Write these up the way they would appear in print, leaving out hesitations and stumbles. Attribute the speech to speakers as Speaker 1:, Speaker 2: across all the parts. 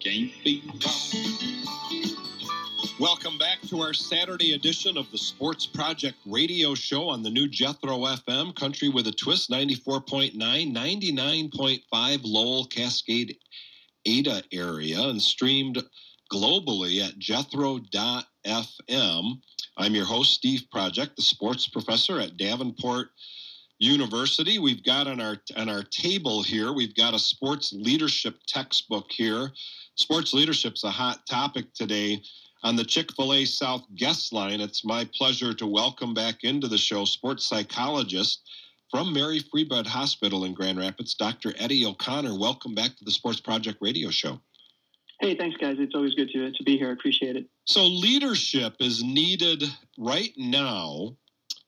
Speaker 1: can't be wrong. Welcome back to our Saturday edition of the Sports Project radio show on the new Jethro FM, Country with a Twist, 94.9, 99.5 Lowell, Cascade, Ada area, and streamed globally at jethro.fm. I'm your host, Steve Project, the sports professor at Davenport University. We've got on our table here, we've got a sports leadership textbook here. Sports leadership's a hot topic today. On the Chick-fil-A South guest line, it's my pleasure to welcome back into the show sports psychologist from Mary Free Bed Hospital in Grand Rapids, Dr. Eddie O'Connor. Welcome back to the Sports Project radio show.
Speaker 2: Hey, thanks, guys. It's always good to be here. I appreciate it.
Speaker 1: So leadership is needed right now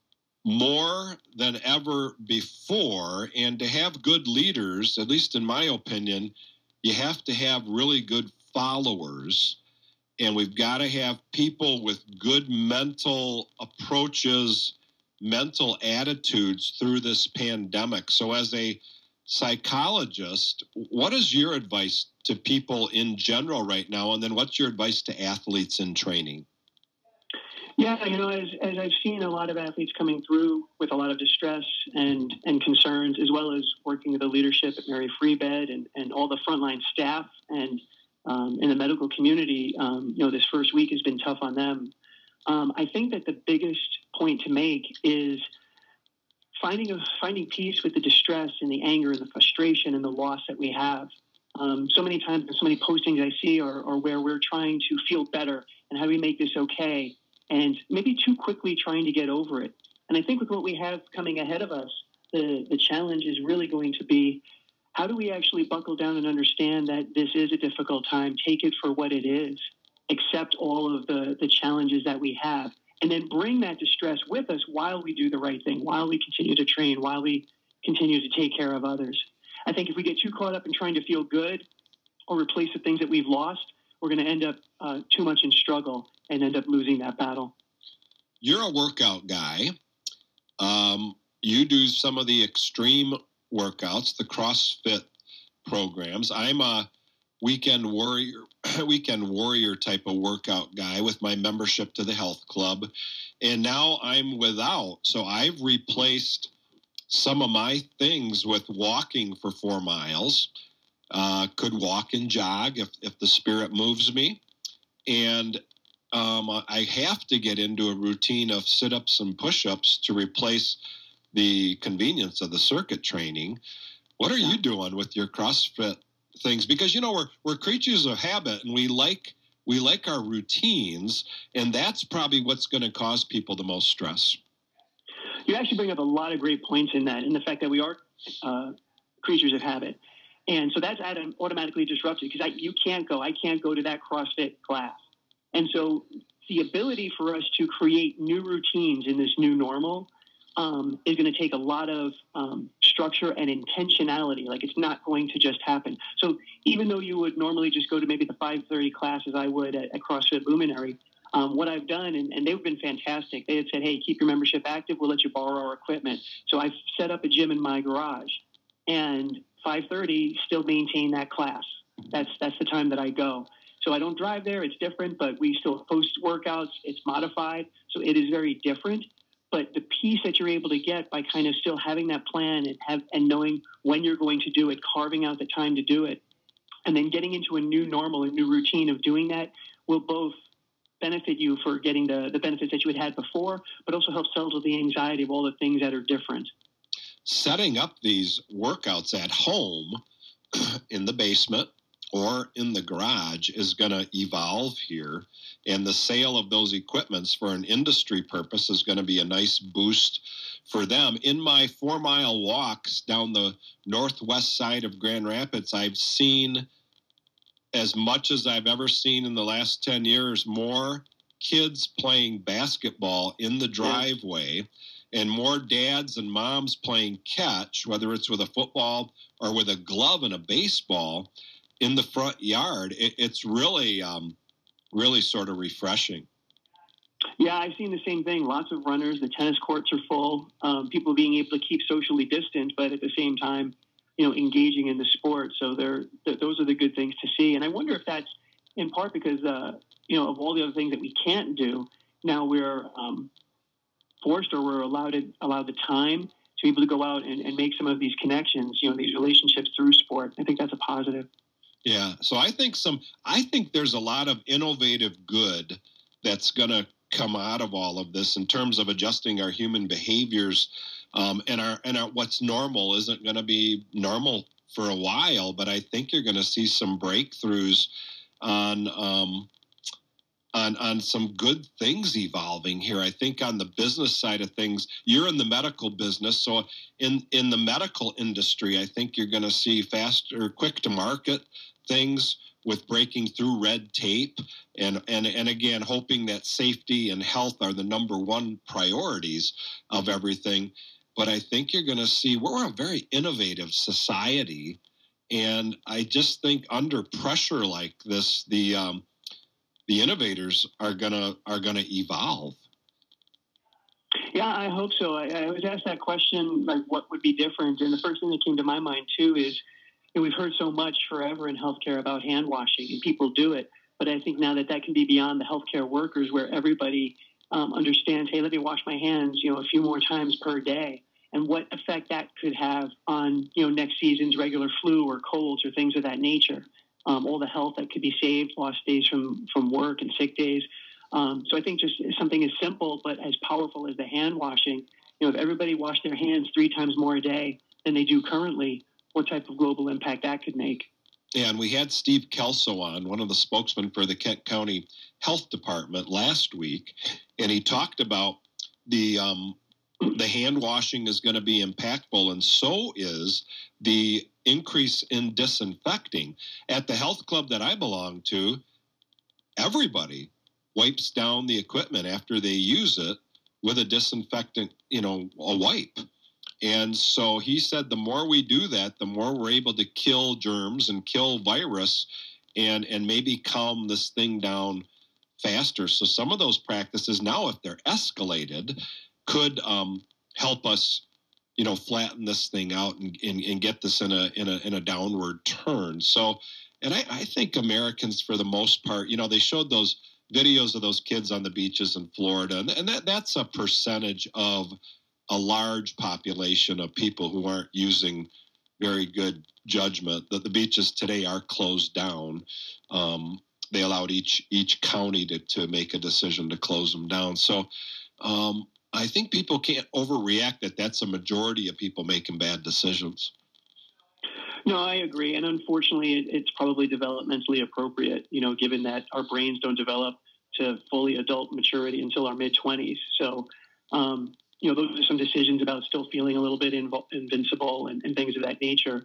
Speaker 1: more than ever before, and to have good leaders, at least in my opinion, you have to have really good followers. And we've got to have people with good mental approaches, mental attitudes through this pandemic. So as a psychologist, what is your advice to people in general right now? And then what's your advice to athletes in training?
Speaker 2: Yeah, as I've seen a lot of athletes coming through with a lot of distress and concerns, as well as working with the leadership at Mary Free Bed and all the frontline staff and in the medical community, this first week has been tough on them. I think that the biggest point to make is finding peace with the distress and the anger and the frustration and the loss that we have. So many times, so many postings I see are where we're trying to feel better and how do we make this okay, and maybe too quickly trying to get over it. And I think with what we have coming ahead of us, the challenge is really going to be, how do we actually buckle down and understand that this is a difficult time, take it for what it is, accept all of the challenges that we have, and then bring that distress with us while we do the right thing, while we continue to train, while we continue to take care of others. I think if we get too caught up in trying to feel good or replace the things that we've lost, we're going to end up too much in struggle and end up losing that battle.
Speaker 1: You're a workout guy. You do some of the extreme workouts, the CrossFit programs. I'm a weekend warrior type of workout guy with my membership to the health club. And now I'm without. So I've replaced some of my things with walking for 4 miles. Could walk and jog if the spirit moves me. And I have to get into a routine of sit-ups and push-ups to replace the convenience of the circuit training. What are you doing with your CrossFit things? Because, we're creatures of habit, and we like our routines, and that's probably what's going to cause people the most stress.
Speaker 2: You actually bring up a lot of great points in that, in the fact that we are creatures of habit. And so that's automatically disrupted because I can't go to that CrossFit class. And so the ability for us to create new routines in this new normal is going to take a lot of structure and intentionality. Like, it's not going to just happen. So even though you would normally just go to maybe the 5:30 class as I would at CrossFit Luminary, what I've done, and they've been fantastic, they had said, hey, keep your membership active. We'll let you borrow our equipment. So I've set up a gym in my garage, and 5:30 still maintain that class. That's the time that I go. So I don't drive there. It's different, but we still post workouts. It's modified. So it is very different. But the piece that you're able to get by kind of still having that plan and knowing when you're going to do it, carving out the time to do it, and then getting into a new normal, a new routine of doing that will both benefit you for getting the benefits that you had before, but also help settle the anxiety of all the things that are different.
Speaker 1: Setting up these workouts at home in the basement or in the garage is going to evolve here. And the sale of those equipments for an industry purpose is going to be a nice boost for them. In my 4-mile walks down the northwest side of Grand Rapids, I've seen, as much as I've ever seen in the last 10 years, more kids playing basketball in the driveway and more dads and moms playing catch, whether it's with a football or with a glove and a baseball, in the front yard. It's really sort of refreshing.
Speaker 2: Yeah, I've seen the same thing. Lots of runners. The tennis courts are full. People being able to keep socially distant, but at the same time, engaging in the sport. So those are the good things to see. And I wonder if that's in part because, of all the other things that we can't do, now we're forced or we're allowed the time to be able to go out and make some of these connections, these relationships through sport. I think that's a positive.
Speaker 1: Yeah. So I think there's a lot of innovative good that's going to come out of all of this in terms of adjusting our human behaviors, and our what's normal isn't going to be normal for a while. But I think you're going to see some breakthroughs on some good things evolving here. I think on the business side of things, you're in the medical business, so in the medical industry, I think you're going to see faster, quick to market things with breaking through red tape, and again, hoping that safety and health are the number one priorities of everything. But I think you're going to see we're a very innovative society, and I just think under pressure like this, the innovators are gonna evolve.
Speaker 2: Yeah, I hope so. I was asked that question, like what would be different, and the first thing that came to my mind too is, we've heard so much forever in healthcare about hand washing, and people do it. But I think now that can be beyond the healthcare workers, where everybody understands, hey, let me wash my hands, a few more times per day, and what effect that could have on, next season's regular flu or colds or things of that nature. All the health that could be saved, lost days from work and sick days. So I think just something as simple but as powerful as the hand washing, if everybody washed their hands 3 times more a day than they do currently, what type of global impact that could make.
Speaker 1: Yeah, and we had Steve Kelso on, one of the spokesmen for the Kent County Health Department last week, and he talked about the hand washing is going to be impactful, and so is the increase in disinfecting. At the health club that I belong to, everybody wipes down the equipment after they use it with a disinfectant, a wipe. And so he said the more we do that, the more we're able to kill germs and kill virus and maybe calm this thing down faster. So some of those practices now, if they're escalated, could help us, flatten this thing out and get this in a downward turn. So, and I think Americans, for the most part, they showed those videos of those kids on the beaches in Florida, and that's a percentage of a large population of people who aren't using very good judgment. That the beaches today are closed down. They allowed each county to make a decision to close them down. So I think people can't overreact that that's a majority of people making bad decisions.
Speaker 2: No, I agree. And unfortunately, it's probably developmentally appropriate, given that our brains don't develop to fully adult maturity until our mid-20s. So, those are some decisions about still feeling a little bit invincible and things of that nature.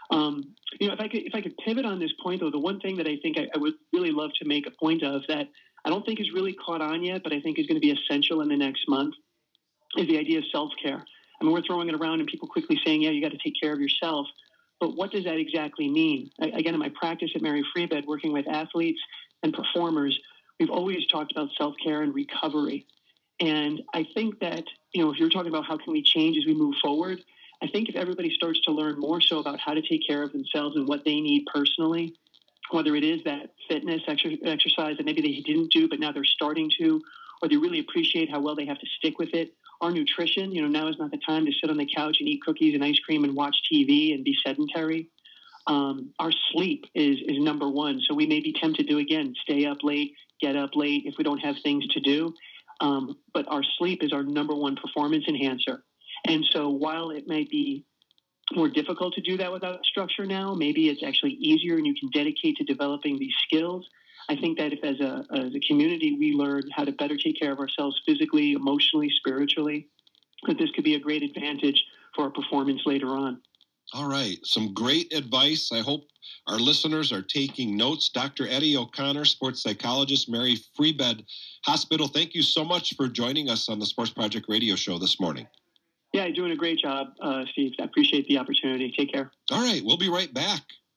Speaker 2: If I could pivot on this point, though, the one thing that I think I would really love to make a point of that I don't think is really caught on yet, but I think is going to be essential in the next month is the idea of self-care. I mean, we're throwing it around and people quickly saying, yeah, you got to take care of yourself. But what does that exactly mean? Again, in my practice at Mary Free Bed, working with athletes and performers, we've always talked about self-care and recovery. And I think that, if you're talking about how can we change as we move forward, I think if everybody starts to learn more so about how to take care of themselves and what they need personally, whether it is that fitness exercise that maybe they didn't do, but now they're starting to, or they really appreciate how well they have to stick with it. Our nutrition, now is not the time to sit on the couch and eat cookies and ice cream and watch TV and be sedentary. Our sleep is number one. So we may be tempted to, again, stay up late, get up late if we don't have things to do. But our sleep is our number one performance enhancer. And so while it might be more difficult to do that without structure now, maybe it's actually easier and you can dedicate to developing these skills. I think that if as a community we learn how to better take care of ourselves physically, emotionally, spiritually, that this could be a great advantage for our performance later on.
Speaker 1: All right. Some great advice. I hope our listeners are taking notes. Dr. Eddie O'Connor, sports psychologist, Mary Free Bed Hospital. Thank you so much for joining us on the Sports Project Radio Show this morning.
Speaker 2: Yeah, you're doing a great job, Steve. I appreciate the opportunity. Take care.
Speaker 1: All right. We'll be right back.